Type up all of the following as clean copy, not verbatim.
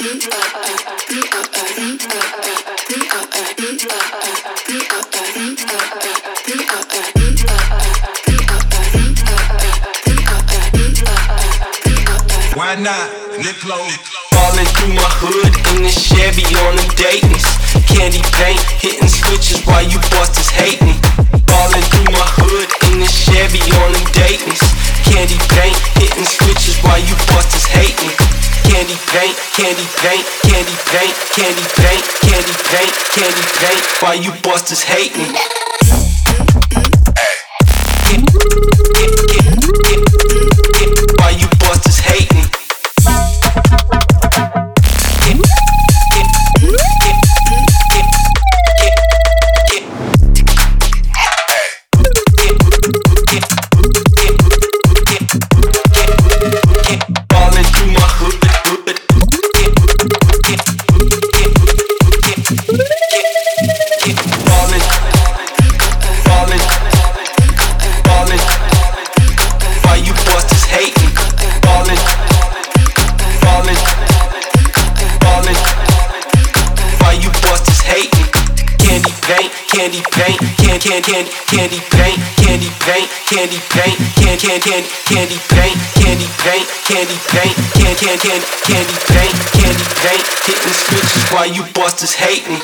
Why not? Nick Lowe. Falling through my hood in the Chevy on them Daytons. Candy paint, hitting switches while you busters hate me. Falling through my hood in the Chevy on them Daytons. Candy paint, hitting switches while you busters hate me. Candy paint, candy paint, candy paint, candy paint, candy paint, candy paint, while you busters hate me. While you busters hate me. Candy paint, candy paint, candy paint, candy paint, candy paint, candy paint, candy paint, candy paint, hitting switches while you busters hate me.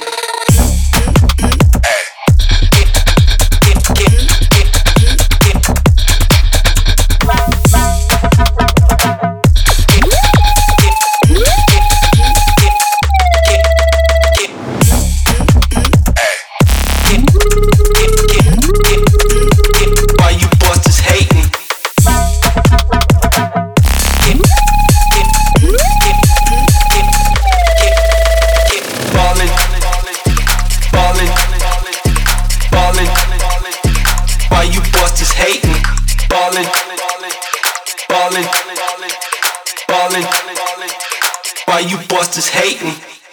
Ballin', why you busters hate me?